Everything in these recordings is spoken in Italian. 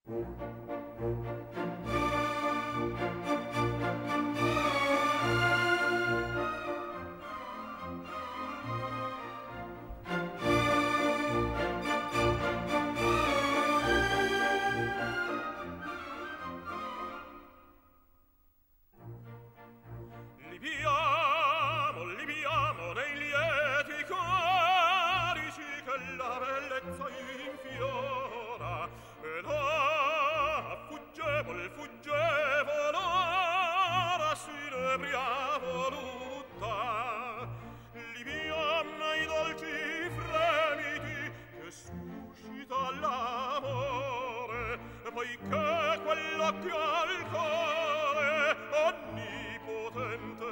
Libiamo nei lieti carici che la bellezza infiora, e là fuggevol ora s'inebria voluta. Libiam nei dolci fremiti che suscita l'amore, poiché quell'occhio al cuore onnipotente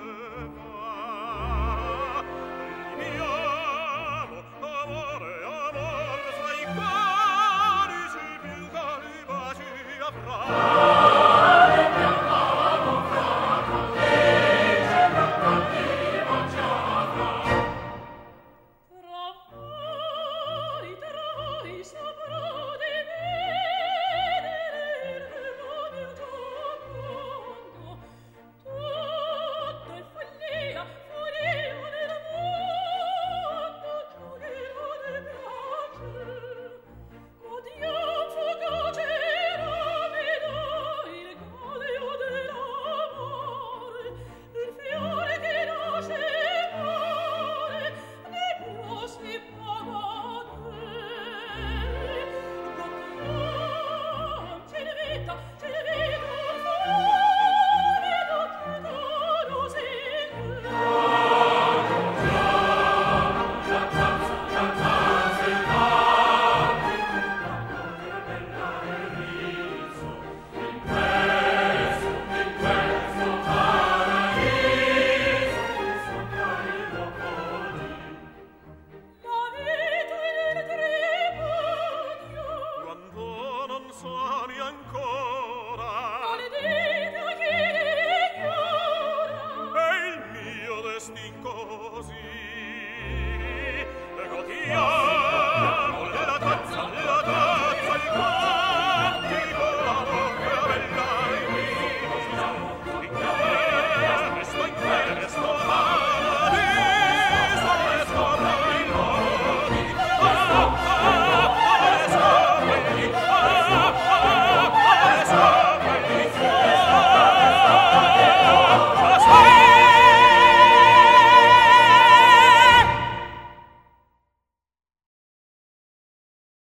va. Libiamo, amore, amor, fra i carici più cari baci avrà.